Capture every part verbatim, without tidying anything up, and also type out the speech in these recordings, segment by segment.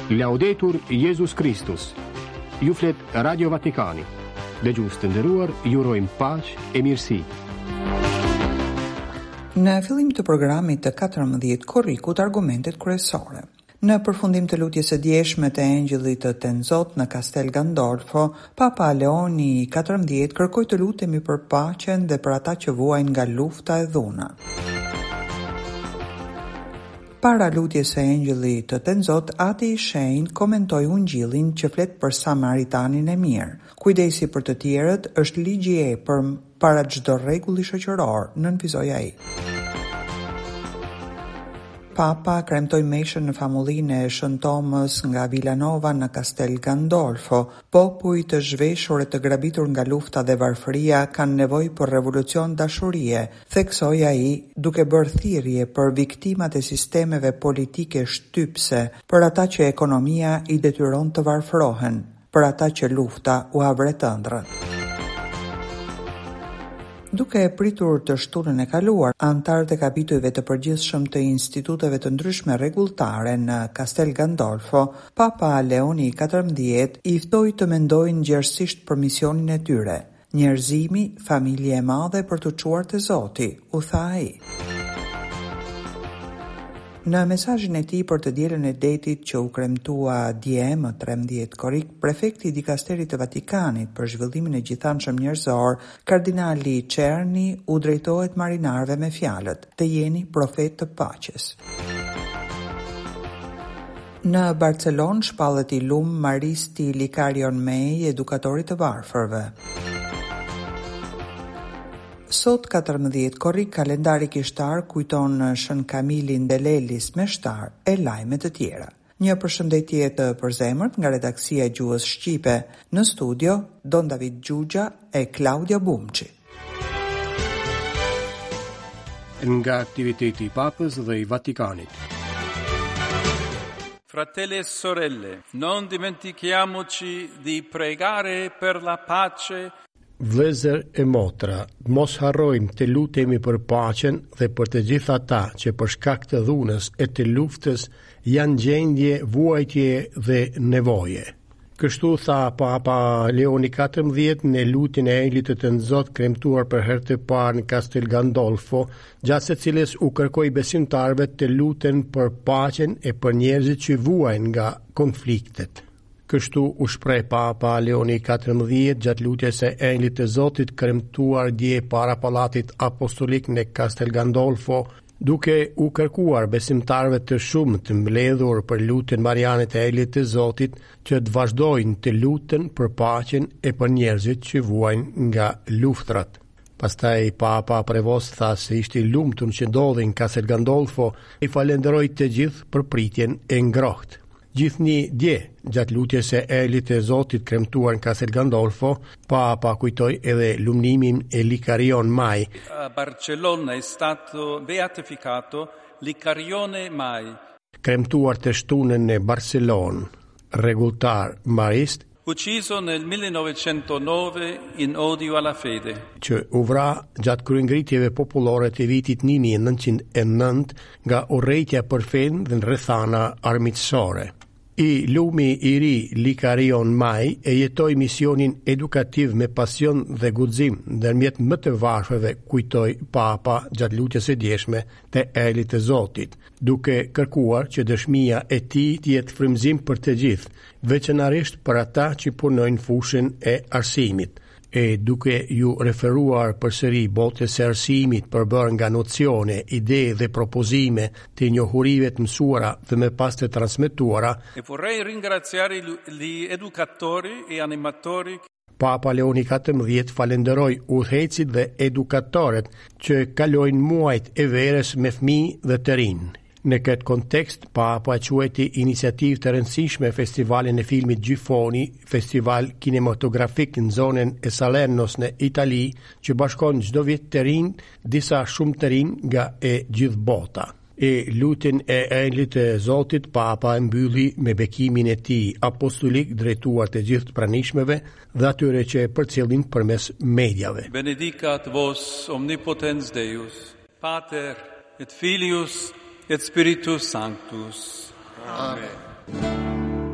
Laudetur Jesus Christus. Ju flet Radio Vatikani. Dëgjues të nderuar, ju urojmë paqë e mirësi. Në fillim të programit të katërmbëdhjetë korrikut, argumentet kryesore. Në përfundim të lutjes së djeshme të Engjëllit të Tenzot në Castel Gandolfo, Papa Leoni katërmbëdhjetë kërkoi të lutemi për paqen dhe për ata që vuajnë nga lufta e dhuna. Para lutjes së Engjëllit të Tenzot, Ati i Shenjtë komentoi Ungjillin që flet për Samaritanin e mirë. Kujdesi për të tjerët është ligji i epërm para çdo rregulli shoqëror, nënvizoi ai. Papa kremtoi meshën në famullinë e Shën Tomës nga Villanova në Castel Gandolfo. Popujt të zhveshur e të grabitur nga lufta dhe varfëria kanë nevojë për revolucion dashurie, theksoi ai, duke bërë thirrje për viktimat e sistemeve politike shtypse, për ata që ekonomia i detyron të varfërohen, për ata që lufta u avret ëndrrën. Duke e pritur të shtunën e kaluar, antarët e kapitujve të përgjithshëm të instituteve të ndryshme rregulltare në Castel Gandolfo, Papa Leoni katërmbëdhjetë i ftoi të mendojnë gjerësisht për misionin e tyre, njerëzimi, familje e madhe për të çuar te Zoti, u tha ai. Në mesazhin e tij për të dielën e detit që u kremtua dje më trembëdhjetë korrik, prefekti i dikasterit të Vatikanit për zhvillimin e gjithanshëm njerëzor, kardinali Czerny, u drejtohet marinarëve me fjalët: "Të jeni profet të paqes." Në Barcelonë shpallet i lum Maristi Likarion May, edukatorit të varfërve. Sot katërmbëdhjetë korrik, kalendari kishtar kujton Shën Kamilin Delelis me shtar e lajme të tjera. Një përshëndetje të përzemërt nga redaksia e gjuhës shqipe. Në studio Don David Gjugja e Claudia Bumçi. Nga aktiviteti i Papës dhe i Vatikanit. Fratelli e sorelle, non dimentichiamoci di pregare per la pace. Vëllezër e motra, mos harrojmë të lutemi për paqen dhe për të gjithë ata që për shkak të dhunës e të luftës janë gjendje vuajtje dhe nevoje. Kështu tha Papa Leoni katërmbëdhjetë në lutjen e Engjëllit të Tenzot kremtuar për herë të parë në Castel Gandolfo, gjatë së cilës u kërkoi besimtarëve të luten për paqen e për njerëzit që vuajnë nga konfliktet. Kështu u shpreh Papa Leoni katërmbëdhjetë gjatë lutjes së Engjëllit të Zotit kremtuar dje para pallatit apostolik në Castel Gandolfo, duke u kërkuar besimtarëve të shumë të mbledhur për lutjen mariane të Engjëllit të Zotit që të vazhdojnë të luten për paqen e për njerëzit që vuajnë nga luftrat. Pastaj Papa Prevost tha se ishte i lumtur që ndodhi në Castel Gandolfo e falenderoi të gjithë për pritjen e ngrohtë. Gjithnjë dje, gjatë lutjes së Engjëllit të Zotit kremtuar në Castel Gandolfo, Papa kujtoi edhe lumnimin e Likarion May. A Barcellona è stato beatificato Likarione May, kremtuar të shtunën në Barcelonë, rregulltar marist, ucciso nel millenovecentonove in odio alla fede. Që u vra gjatë kryengritjeve popullore të vitit një mijë e nëntëqind e nëntë nga urrejtja për fen dhe në rrethana armiqësore. I lumi i ri Likarion May e jetoi misionin edukativ me pasion dhe guxim ndërmjet më të varfërve, kujtoi Papa gjatë lutjes së djeshme të Engjëllit të Zotit, duke kërkuar që dëshmia e tij të jetë frymëzim për të gjithë, veçanërisht për ata që punojnë fushën e arsimit, e duke ju referuar përsëri botës së arsimit përbërë nga nocione, ide dhe propozime të njohurive të mësuara dhe më pas të transmetuara. E vorrei ringraziare gli educatori e animatori. Papa Leoni katërmbëdhjetë falenderoi udhëhecit dhe edukatorët që kalojnë muajt e verës me fëmijë dhe të rinj. Në këtë kontekst, Papa quajti iniciativë të rëndësishme festivalin e filmit Gjifoni, festival kinematografik në zonën e Salernos në Itali, që bashkon çdo vit të rinj, disa shumë të rinj nga e gjithë bota. E lutjen e Engjëllit të Zotit, Papa e mbylli me bekimin e tij apostolik drejtuar të gjithë pranishmeve dhe atyre që e përcjellin përmes mediave. Benedicat vos omnipotens Deus, Pater et Filius et Spiritus Sanctus. Amen.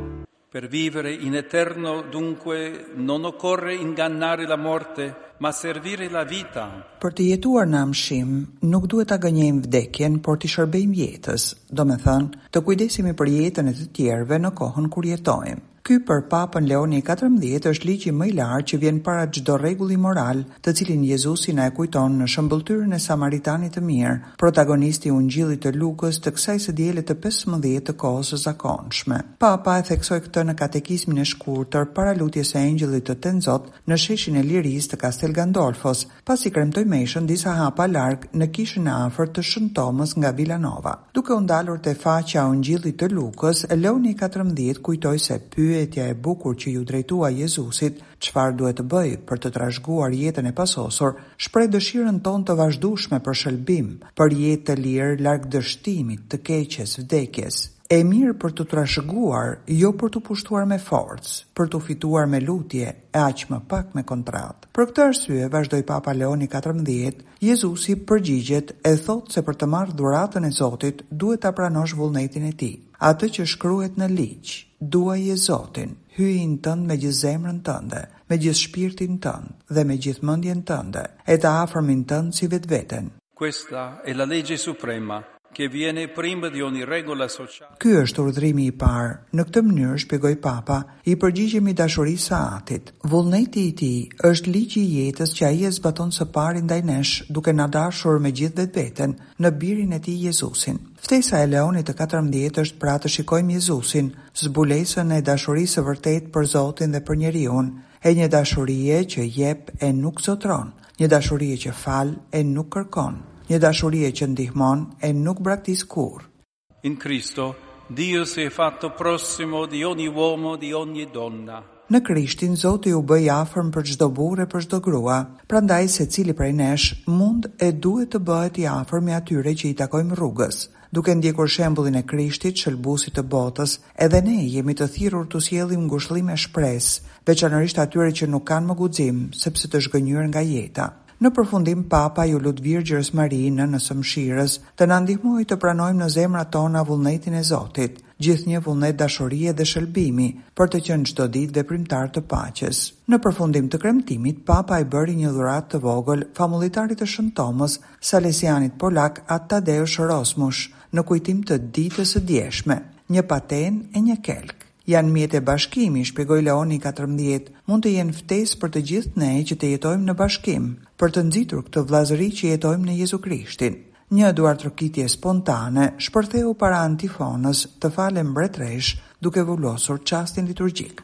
Per vivere in eterno, dunque, non occorre ingannare la morte, ma servire la vita. Për të jetuar në amshim, nuk duhet ta gënjejmë vdekjen, por t'i shërbejmë jetës, do me thënë, të kujdesemi për jetën e të tjerëve në kohën kur jetojmë. Ky për Papën Leoni katërmbëdhjetë është ligji më i lartë që vjen para çdo rregulli moral, të cilin Jezusi na e kujton në shëmbëltyrën e Samaritanit të mirë, protagonisti i Ungjillit të Lukës të kësaj së diele të pesëmbëdhjetë të kohës së zakonshme. Papa e theksoi këtë në katekizmin e shkurtër para lutjes së Engjëllit të Tenzot në sheshin e Lirisë të Castel Gandolfos, pasi kremtoi meshën disa hapa larg në kishën e afërt të Shën Tomës nga Villanova. Duke u ndalur te faqja e Ungjillit të Lukës, Leoni katërmbëdhjetë kujtoi se pyetja e bukur që ju drejtua Jezusit, çfarë duhet të bëj për të trashëguar jetën e pasosur, shpreh dëshirën tonë të vazhdueshme për shëlbim, për jetë të lirë larg dështimit, të keqes, vdekjes. E mirë për të trashëguar, jo për të pushtuar me forcë, për të fituar me lutje, e aq më pak me kontratë. Për këtë arsye, vazhdoi Papa Leoni katërmbëdhjetë, Jezusi përgjigjet e thotë se për të marrë dhuratën e Zotit, duhet ta pranosh vullnetin e tij, atë që shkruhet në ligj. Duaje Zotin, hyjin tënd me gjithë zemrën tënde, me gjithë shpirtin tënd dhe me gjithë mendjen tënde, e të afërmin tënd si vetveten. Questa è la legge suprema che viene prima di ogni regola sociale. Ky është urdhrimi i parë. Në këtë mënyrë, shpjegoi Papa, i përgjigjemi dashurisë së Atit. Vullneti i tij është ligji i jetës që ai e zbaton së pari ndaj nesh, duke na dashur me gjithë vetveten në birin e tij Jezusin. Ftesa e Leonit të katërmbëdhjetë është pra të shikojmë Jezusin, zbulesën e dashurisë së vërtetë për Zotin dhe për njeriun, e një dashurie që jep e nuk zotron, një dashurie që fal e nuk kërkon, një dashurie që ndihmon e nuk braktis kurrë. In Cristo, Dio si è fatto prossimo di ogni uomo, di ogni donna. Në Krishtin, Zoti u bëi afërm për çdo burrë e për çdo grua, prandaj secili prej nesh mund e duhet të bëhet i afërm me atyre që i takojmë rrugës. Duke ndjekur shembullin e Krishtit, shëlbuesit të botës, edhe ne jemi të thirrur të sjellim ngushëllim e shpresë, veçanërisht atyre që nuk kanë më guxim, sepse të zhgënjur nga jeta. Në përfundim, Papa ju lut Virgjës Mari, nënës së mëshirës, të na ndihmojë të pranojmë në zemrat tona vullnetin e Zotit, gjithnjë vullnet dashurie dhe shëlbimi, për të qenë çdo ditë veprimtar të paqes. Në përfundim të kremtimit, Papa i bëri një dhuratë të vogël famulitarit të Shën Tomës, salesianit polak Tadeusz Rosmush, në kujtim të ditës së djeshme, një paten e një kelk. Janë mjetë e bashkimi, shpjegoi Leoni katërmbëdhjetë, mund të jenë ftesë për të gjithë ne që të jetojmë në bashkim, për të nxitur këtë vllazëri që jetojmë në Jezu Krishtin. Një duartrokitje spontane shpërtheu para antifonës të falem mbretëresh duke vullosur çastin liturgjik.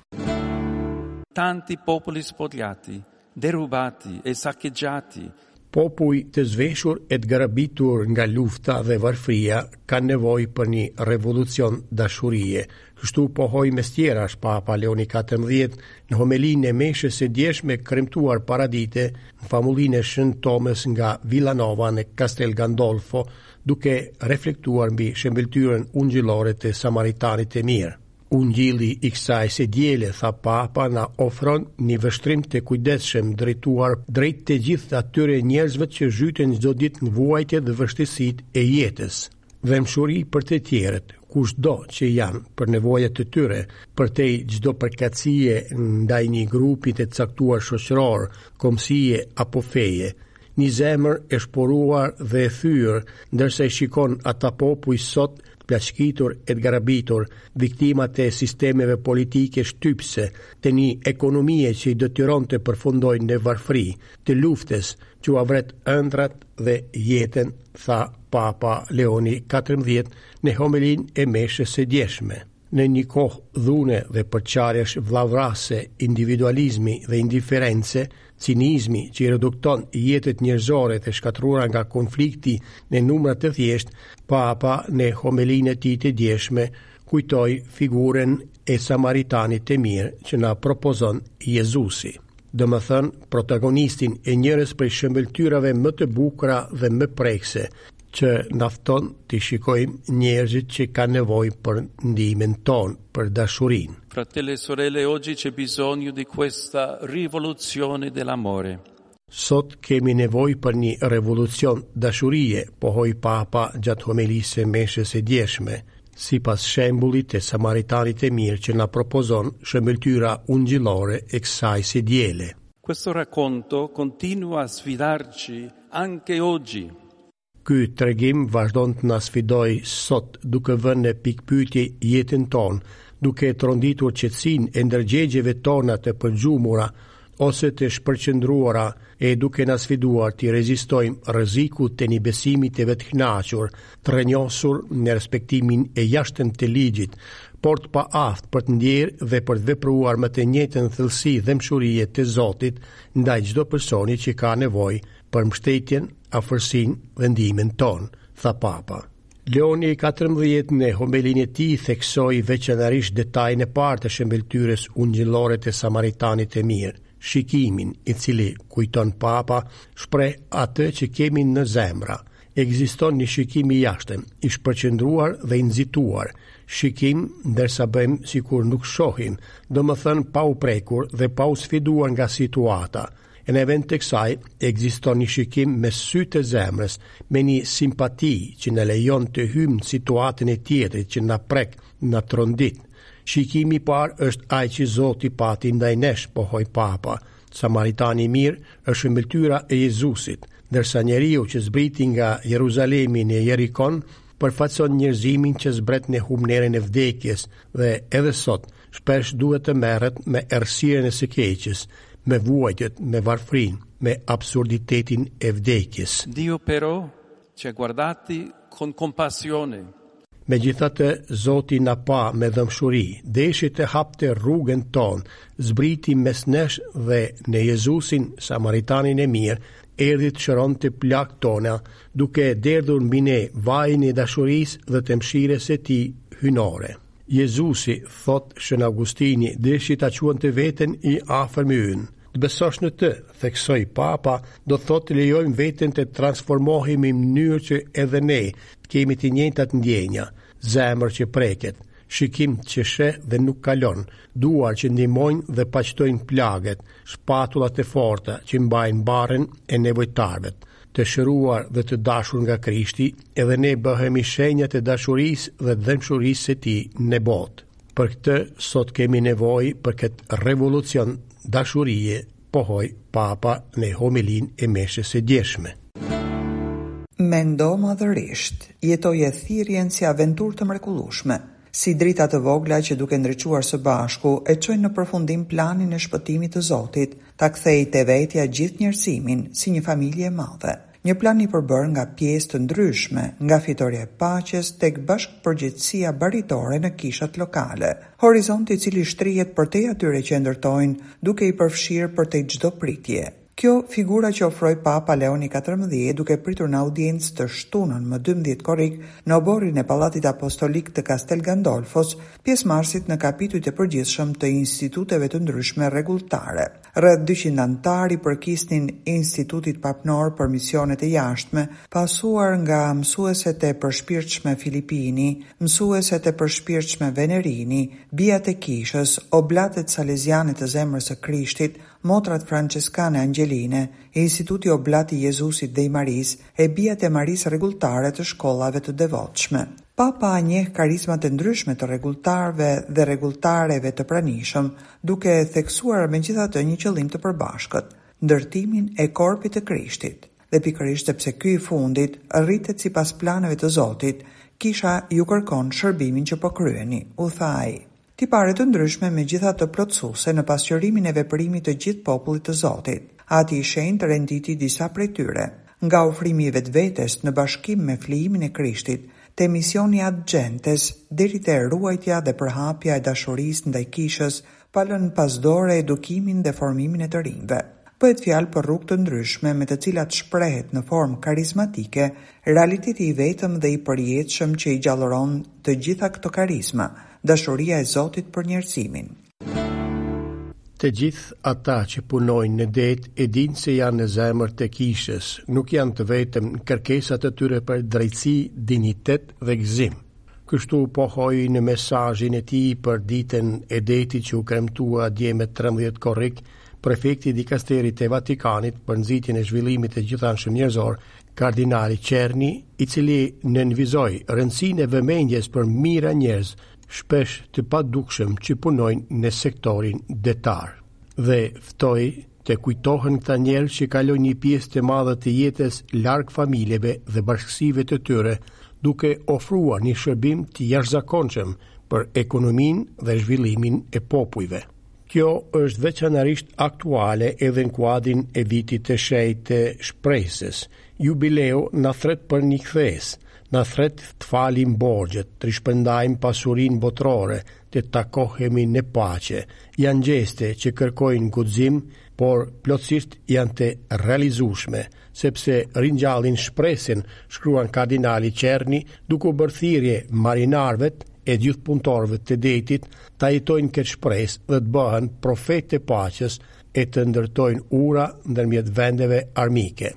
Tanti popoli spogliati, derubati e saccheggiati. Popuj të zhveshur e të grabitur nga lufta dhe varfria kanë nevojë për një revolucion dashurie. Kështu pohoi mes tjerash Papa Leoni katërmbëdhjetë në homelinë e meshës së djeshme kremtuar paradite në famullinë e Shën Tomës nga Villanova në Castel Gandolfo, duke reflektuar mbi shembeltyrën ungjillore të Samaritanit të mirë. Ungjilli i kësaj së diele, tha Papa, na ofron një vështrim të kujdesshëm drejtuar drejt të gjithë atyre njerëzve që zhyten çdo ditë në vuajtje dhe vështirësitë e jetës. Vëmshuri për të tjerët, kushdo që janë për nevojat e tyre, për te çdo përkatësie ndaj një grupi të caktuar shoqëror, komësie apo feje. Një zemër e shporuar dhe e thyrë, ndërsa e shikon ata popull sot plaçkitur e garabitur, viktimat e sistemeve politike shtypse, të një ekonomie që i detyron të përfundojnë në varfri, të luftes që u avret ëndrat dhe jetën, tha Papa Leoni katërmbëdhjetë në homilin e meshës së djeshme. Në një kohë dhune dhe përçarjesh vllavrase, individualizmi dhe indiference, cinizmi që i redukton jetët njerëzore të shkatruara nga konflikti në numra të thjesht, Papa në homilinë e tij të djeshme kujtoi figurën e Samaritanit të mirë që na propozon Jezusi. Do më thënë, protagonistin e njërës prej shëmbëltyrave më të bukura dhe më prekse, që nafton të shikojmë njerëzit që kanë nevojë për ndihmën tonë, për dashurinë. Fratelli e sorelle, oggi c'è bisogno di questa rivoluzione dell'amore. Sot kemi nevojë për një revolucion dashurie, pohoi Papa gjatë homilisë së meshës së djeshme. sipas shembullit e samaritanit e mirë që na propozon shëmbëltyra ungjillore e kësaj si diele. Questo racconto continua a sfidarci anche oggi. Ky tregim vazhdon të na sfidoj sot duke vënë në pikpyetje jetën tonë, duke tronditur qetësinë e ndërgjegjeve tona të përgjumura ose të shpërqendruara e duke na sfiduar të rezistojmë rrezikut të një besimit të vetkënaqur, të rrënjosur në respektimin e jashtëm të ligjit, por të paaftë për të ndjerë dhe për të vepruar me të njëjtën thellësi dhe mëshurie të Zotit ndaj çdo personi që ka nevojë për mbështetjen, afërsinë dhe ndihmën tonë, tha Papa. Leoni katërmbëdhjetë në homilinë e tij theksoi veçanërisht detajin e parë të shëmbëltyrës ungjillore të samaritanit të mirë, shikimin i cili, kujton Papa, shpreh atë që kemi në zemra. Ekziston një shikim i jashtëm, i shpërqendruar dhe i nxituar, shikim ndërsa bëjmë sikur nuk shohim, domethënë pa u prekur dhe pa u sfiduar nga situata. E në vend të kësaj, ekziston një shikim me sy të zemrës, me një simpati që në lejon të hymë në situatën e tjetrit që na prek, na trondit. Shikimi i parë është ai që Zoti pati ndaj nesh, pohoi Papa. Samaritani i mirë është shëmbëltyra e Jezusit, ndërsa njeriu që zbriti nga Jeruzalemi në Jerikon përfaqëson njerëzimin që zbret në humnerën e vdekjes dhe edhe sot shpesh duhet të merret me errësirën e së keqes, me vuajtjet, me varfrin, me absurditetin e vdekjes. Dio però ci ha guardati con compassione. Megjithatë, Zoti na pa me dëmshuri, deshi të hapte rrugën tonë, zbriti mes nesh dhe në Jezusin, Samaritanin e mirë, erdhi të shëronte plagët tona, duke derdhur mbi ne vajin e dashurisë dhe të mëshirës së tij hynore. Jezusi, thot Shën Augustini, deshi ta quante veten i afër me ynë. Të besosh në të, theksoi Papa, do thot të lejojmë veten të transformohemi në mënyrë që edhe ne kemi të njëjtat ndjenja, zemër që preket, shikim që sheh dhe nuk kalon, duar që ndihmojnë dhe paqtojnë plagët, shpatullat e forta që mbajnë barrën e nevojtarëve. Të shëruar dhe të dashur nga Krishti, edhe ne bëhemi shenjat e dashurisë dhe dëmshurisë së tij në botë. Për këtë sot kemi nevojë për këtë revolucion dashurie, pohoi Papa në homilinë e meshës së djeshme. Mendo madhërisht, jetoje thirrjen si aventurë të mrekullueshme, si drita të vogla që duke ndriçuar së bashku e çojnë në përfundim planin e shpëtimit të Zotit, ta kthejë te vetja gjithë njerëzimin si një familje e madhe. Një plan i përbërë nga pjesë të ndryshme, nga fitoria e paqes tek bashkëpërgjegjësia baritore në kishat lokale. Horizonti i cili shtrihet përtej atyre që ndërtojnë, duke i përfshirë përtej çdo pritje. Kjo figura që ofroi Papa Leoni katërmbëdhjetë duke pritur në audiencë të shtunën më dymbëdhjetë korrik në oborrin e Pallatit Apostolik të Castel Gandolfos, pjesëmarrësit në kapitujt e përgjithshëm të instituteve të ndryshme rregulltare. Rreth dyqind antar i përkisnin Institutit Papnor për Misionet e Jashtme, pasuar nga mësueset e përshpirtshme Filipini, mësueset e përshpirtshme Venerini, bijat e kishës, oblatet saleziane të Zemrës së Krishtit, motrat franceskane Angeline, Instituti Oblat i Jezusit dhe i Maris e bijat e Maris rregulltare të shkollave të devotshme. Papa njeh karizmat e ndryshme të rregulltarëve dhe rregulltareve të pranishëm, duke theksuar megjithatë një qëllim të përbashkët, ndërtimin e korpit të Krishtit. Dhe pikërisht sepse ky i fundit rritet sipas planeve të Zotit, kisha ju kërkon shërbimin që po kryeni, u tha ai. Tipare të ndryshme me gjitha të plotësuese në pasqyrimin e veprimit të gjithë popullit të Zotit. Ati i shenjtë renditi disa prej tyre, nga ofrimi i vetvetes në bashkim me flijimin e Krishtit, te misioni ad gentes, deri te ruajtja dhe përhapja e dashurisë ndaj kishës, pa lënë pasdore edukimin dhe formimin e të rinjve. Bëhet fjalë për rrugë të ndryshme me të cilat shprehet në formë karizmatike realiteti i vetëm dhe i përjetshëm që i gjallëron të gjitha këto karizma, dashuria e Zotit për njerëzimin. Të gjithë ata që punojnë në det e dinë se janë në zemër të kishës, nuk janë të vetëm kërkesat e tyre për drejtësi, dinitet dhe gëzim. Kështu pohoi në mesazhin e tij për ditën e detit që u kremtua dje me trembëdhjetë korrik, prefekti i dikasterit të Vatikanit për nxitjen e zhvillimit të gjithanshëm njerëzor, kardinali Cerni, i cili nënvizoi rëndësinë e vëmendjes për mira njerëz, shpesh të padukshëm që punojnë në sektorin detar, dhe ftoi të kujtohen këta njerëz që kalojnë një pjesë të madhe të jetës larg familjeve dhe bashkësive të tyre, duke ofruar një shërbim të jashtëzakonshëm për ekonominë dhe zhvillimin e popujve. Kjo është veçanërisht aktuale edhe në kuadrin e vitit të shenjtë të shpresës. Jubileu na thret për një kthes, na thret të falim borxhet, të rishpërndajmë pasurinë botërore, të takohemi në paqe. Janë gjeste që kërkojnë guxim, por plotësisht janë të realizueshme, sepse ringjallin shpresën, shkruan kardinali Cerni, duke u bërë thirrje marinarëve e gjithë punëtorëve të detit ta jetojnë këtë shpresë dhe të bëhen profetë të paqes e të ndërtojnë ura ndërmjet vendeve armike.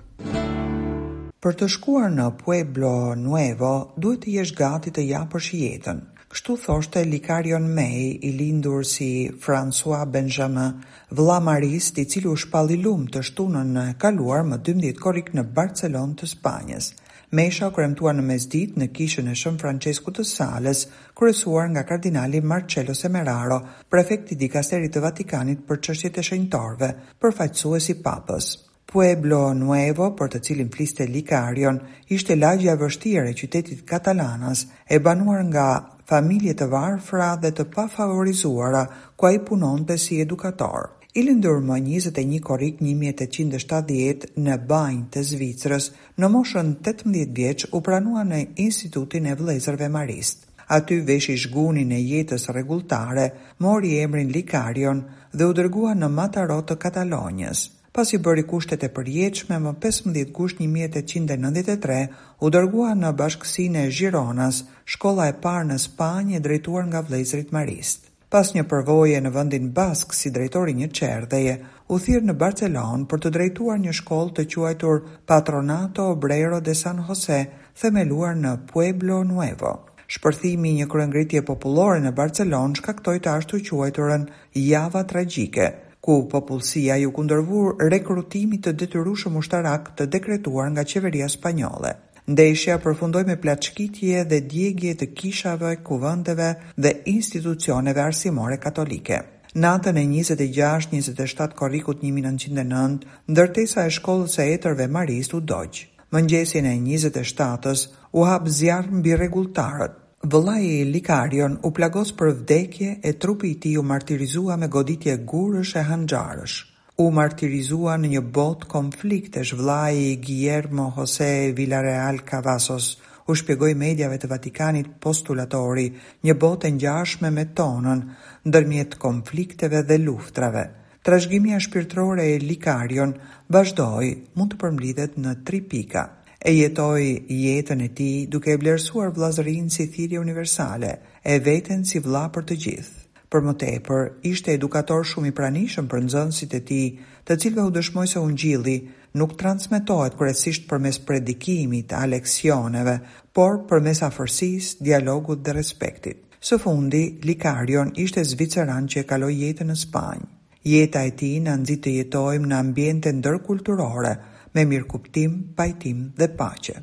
Për të shkuar në Pueblo Nuevo, duhet të jesh gati të japësh jetën. Kështu thoshte Likarion May, i lindur si François Benjamin, vëlla Marist, i cili u shpalli lumë të shtunën e kaluar më dymbëdhjetë korrik në Barcelonë të Spanjës. Mesha u kremtua në mesditë në kishën e Shën Francesku të Sales, kryesuar nga kardinali Marcello Semeraro, prefekti dikasterit të Vatikanit për çështjet e shenjtorëve, përfaqësuesi papës. Pueblo Nuevo, për të cilin fliste Likarion, ishte lagja e vështirë e qytetit Katalanas, e banuar nga familje të varfra dhe të pafavorizuara, ku ai punonte si edukator. I lindur më njëzet e një korrik një mijë e tetëqind e shtatëdhjetë në Banjë të Zvicrës, në moshën tetëmbëdhjetë vjeç u pranua në Institutin e Vëllezërve Marist. Aty veshi zhgunin e jetës rregulltare, mori emrin Likarion dhe u dërgua në Mataró të Katalonjës. Pasi bëri kushtet e përjetshme, më pesëmbëdhjetë gusht një mijë e tetëqind e nëntëdhjetë e tre u dërgua në bashkësinë e Gironas, shkolla e parë në Spanjë e drejtuar nga vëllezërit Marist. Pas një përvoje në vendin Bask si drejtori një çerdheje, u thirr në Barcelonë për të drejtuar një shkollë të quajtur Patronato Obrero de San José, themeluar në Pueblo Nuevo. Shpërthimi i një kryengritje popullore në Barcelonë shkaktoi të ashtu quajturën java tragjike, ku popullsia ju kundërvur rekrutimit të detyrueshëm ushtarak të dekretuar nga qeveria spanjolle. Ndeshja përfundoi me plaçkitje dhe djegje të kishave, kuvendeve dhe institucioneve arsimore katolike. Natën e njëzet e gjashtë njëzet e shtatë korrikut një mijë e nëntëqind e nëntë, ndërtesa e shkollës së etërve Marist u dogj. Mëngjesin e njëzet e shtatës u hap zjarr mbi rregulltarët. Vëllai i Likarion u plagos për vdekje e trupi i tij u martirizua me goditje gurësh e hanxharësh. U martirizua në një botë konfliktesh. Vëllai i Guillermo José Villarreal Cavazos u shpjegoi mediave të Vatikanit postulatori, një botë e ngjashme me tonën, ndërmjet konflikteve dhe luftrave. Trashëgimia shpirtërore e Likarion vazhdoi, mund të përmbledhet në tri pika. E jetoi jetën e tij duke e vlerësuar vëllazërinë si thirrje universale, e veten si vëlla për të gjithë. Për më tepër, ishte edukator shumë i pranishëm për nxënësit e tij, të cilëve u dëshmoi se Ungjilli nuk transmetohet kryesisht përmes predikimit, a leksioneve, por përmes afërsisë, dialogut dhe respektit. Së fundi, Likarion ishte zviceran që e kaloi jetën në Spanjë. Jeta e tij na nxit të jetojmë në ambiente ndërkulturore, me mirëkuptim, pajtim dhe paqe.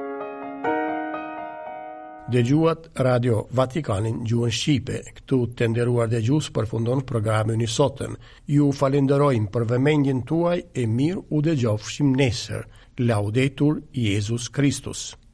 Dëgjuat Radio Vatikanin gjuhën Shqipe. Këtu të nderuar dëgjues përfundon programin i sotëm. Ju falenderojmë për vëmendjen tuaj e mirë u dëgjofshim nesër. Laudetur Jesus Christus.